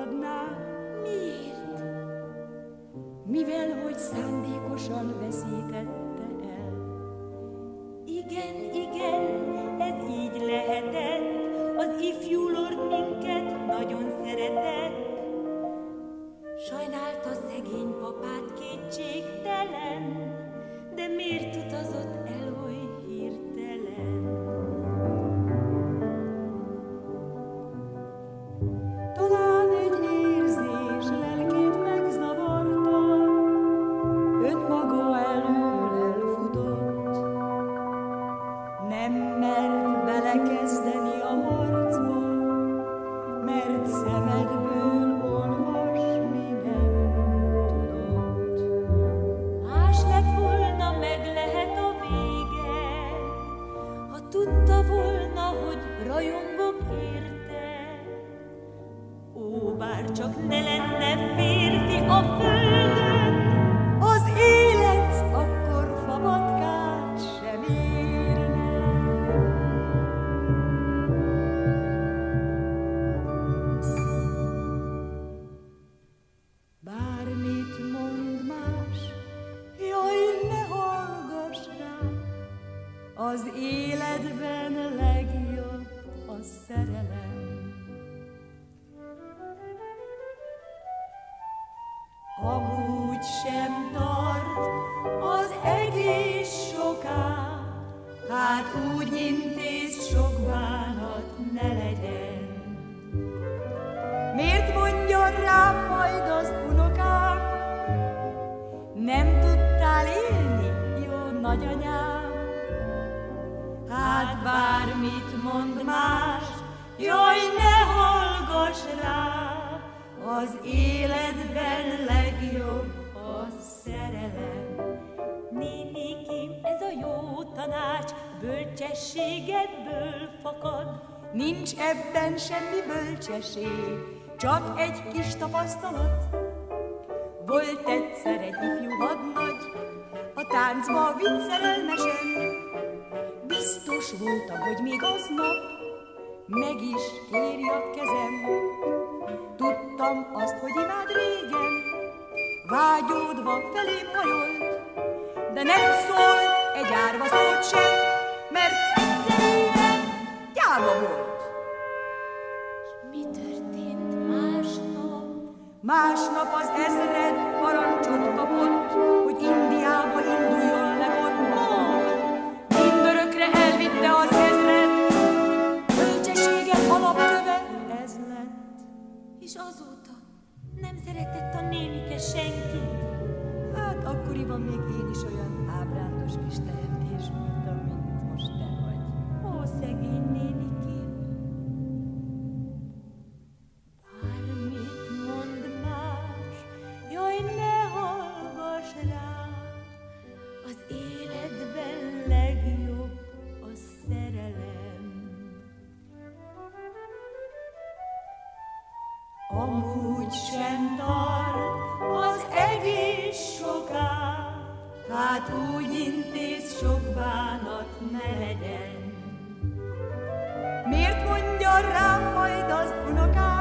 fogadná. Miért? Mivel, hogy szándékosan veszítette el. Igen, igen, ez így lehetett. Az ifjú lord minket nagyon szeretett. Sajnálta szegény papát kétségtelen, de miért utazott el oly hirtelen? Talán egy érzés lelkét megzavarta, önmaga elől elfutott. Nem mert belekezdeni a harcba, mert szemedből olvasni nem tudott. Más lett volna, meg lehet a vége, ha tudta volna, hogy rajongok érte. Ó, bár csak ne lenne férfi a földön, Az élet akkor fabatkát sem érne. Bármit mond más, jaj, ne hallgass rá, az életben legjobb a szerelem. Amúgy sem tart az egész soká, hát úgy intéz, sok bánat ne legyen. Miért mondja rám majd az unokám, nem tudtál élni, jó nagyanyám? Hát bármit mond más, jaj, ne hallgass rá, az életben legjobb a szerelem. Nénikém, ez a jó tanács bölcsességedből fakad. Nincs ebben semmi bölcsesség, csak egy kis tapasztalat. Volt egyszer egy ifjú hadnagy, a táncba vitt szerelmesen. Biztos voltam, hogy még aznap meg is kéri a kezem. Tudtam azt, hogy imád régen, vágyódva felém hajolt, de nem szólt egy árva szót sem, mert egyszerűen gyáva volt. Mi történt másnap? Másnap az ezred parancsot kapott, hogy Indiába induljon le ott. Mindörökre elvitte az ezred, bölcsessége alapköve ez lett. És azóta nem szeretett a nénike senkit. Hát akkoriban még én is olyan ábrándos kis teremtés voltam, mint most te vagy. Ó, szegény nénikém! Bármit mond más, jaj, ne hallgass rá, az életben legjobb a szerelem. Amúgy sem tart az egész soká, hát úgy intéz, sok bánat ne legyen. Miért mondja rám majd az unokám,